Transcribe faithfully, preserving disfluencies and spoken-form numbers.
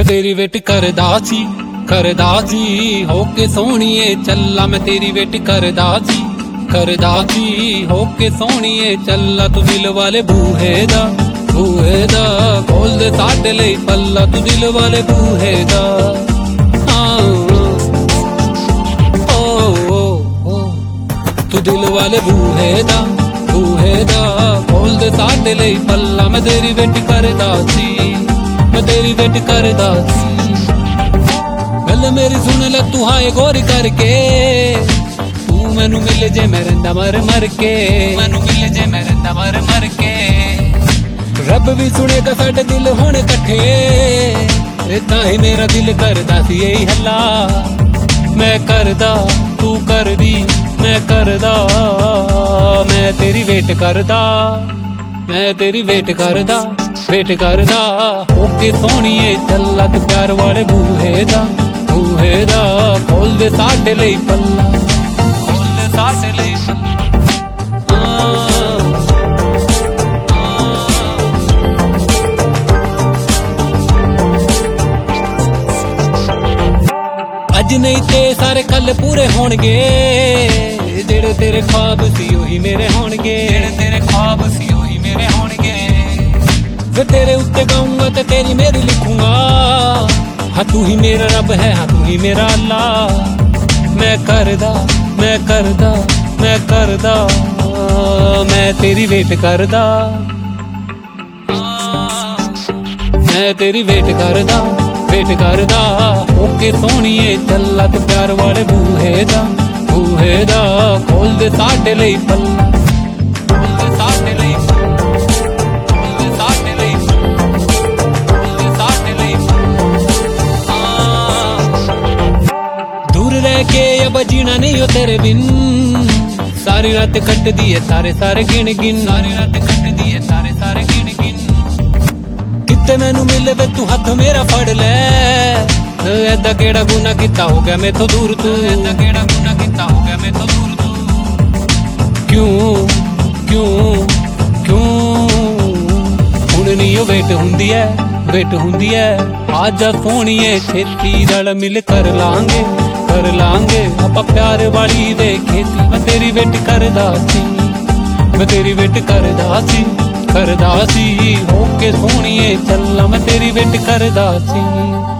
तेरी वेट करदा सी करदा सी होके सोहणीए चला मैं तेरी वेट करदा सी करदा सी होके सोहणीए चला तू दिल वाले बूहे दा बूहे दा खोल दे साडे लई पल्ला तू दिल वाले बूहे दा हाँ ओ ओ ओ तू दिल वाले बूहे दा बूहे दा खोल दे साडे लई पल्ला मैं तेरी वेट करदा सी मैं तेरी वेट करदा सी गल मेरी सुन ले तू हाय गौर करके तू मैनू मिल जे मैं रहिंदा मर मर के मैनू मिल जे मैं रहिंदा मर मर के रब भी सुनेगा साडे दिल होण इकट्ठे तां ही मेरा दिल करदा सी यही हल्ला मैं करदा तू करदी मैं करदा मैं तेरी वेट करदा मैं तेरी वेट करदा वेट करदा होके सोहणीए चला तू प्यार वाले बूहे दा बूहे दा खोल दे साडे लई पल्ला खोल दे साडे लई अज नहीं ते सारे कल पूरे होणगे जेड़े तेरे ख्वाब सी ओही मेरे होणगे जेड़े तेरे ख्वाब सी ओही मेरे होणगे वे तेरे उत्ते गाऊंगा ते तेरी मेरी लिखूंगा हाँ तू ही मेरा रब है हाँ तू ही मेरा अल्लाह मैं करदा मैं करदा मैं करदा मैं तेरी वेट करदा मैं तेरी वेट करदा वेट करदा होके सोहणीए चला तू प्यार वाले बूहे दा बूहे दा खोल दे साडे लई पल्ला खोल दे साडे लई खोल दे साडे लई खोल दे साडे लई दूर रह के अब जीना नहीं हो तेरे बिन सारी रात कट दी है सारे सारे गिन गिन सारी रात कट दी है सारे सारे गिन गिन किते मैनू मिले वे तू हथ मेरा फड़ ले ऐदा केड़ा गुना किता हो गया मैं तो दूर तू ऐदा केड़ा गुना किता हो गया मैं तो दूर तू क्यों क्यों क्यों हुण नहीं ओ वेट हुंदी है वेट हुंदी है आजा सोहणीए छेती रल मिल कर लांगे कर लांगे आपां प्यार वाली दे खेती मैं तेरी वेट करदा सी मैं तेरी वेट करदा सी करदा सी होके सोहणीए चला मैं तेरी वेट करदा सी।